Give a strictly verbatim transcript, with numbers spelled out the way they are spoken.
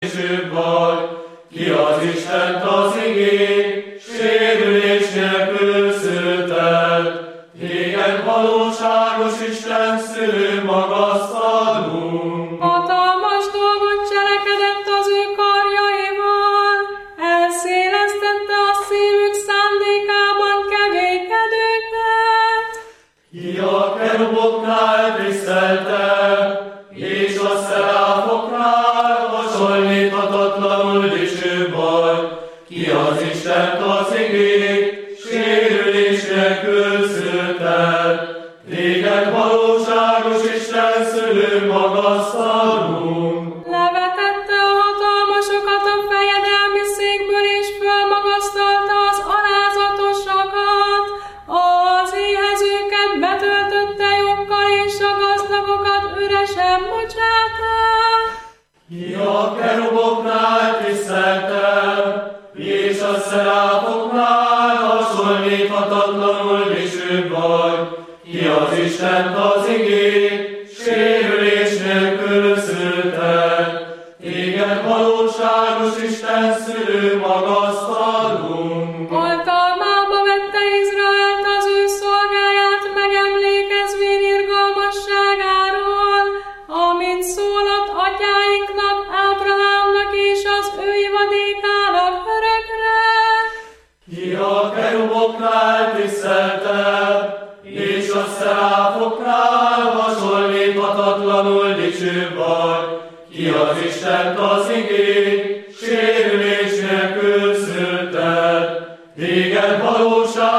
később vagy, ki az Istent az igét, sérülés nélkül szülted. Téged valóságos Isten szülő magasztalunk. Hatalmas dolgot cselekedett az ő karjaival, elszélesztette a szívük szándékában keménykedőket. Ki a keruboknál tisztelte, és a szeráfoknál hasonlíthatatlanul dicsőbb vagy, ki az Istent az igét, sérülés nélkül szülted. Téged valóságos Isten szülő magasztalunk. Levetette a hatalmasokat a fejedelmi székből, és fölmagasztalta az alázatosakat. Az éhezőket betöltötte joggal, és a gazdagokat üresen bocsátta. Ki a keruboknál tisztelte, és a szeráfoknál hasonlíthatatlanul dicsőbb vagy, ki az Istent az igét, sérülés nélkül szülted. Téged valóságos Isten szülő magasztalunk. Oltalmába vette Izraelt az ő szolgáját, megemlékezvén irgalmasságáról, amit szólott atyáinknak, Ábrahámnak és az ő ivadékának örökre. Ki a keruboknál tisztelte, és a szeráfoknál hasonlíthatatlanul dicsőbb vagy, ki az Istent az igét, sérülés nélkül szülted. Téged valóság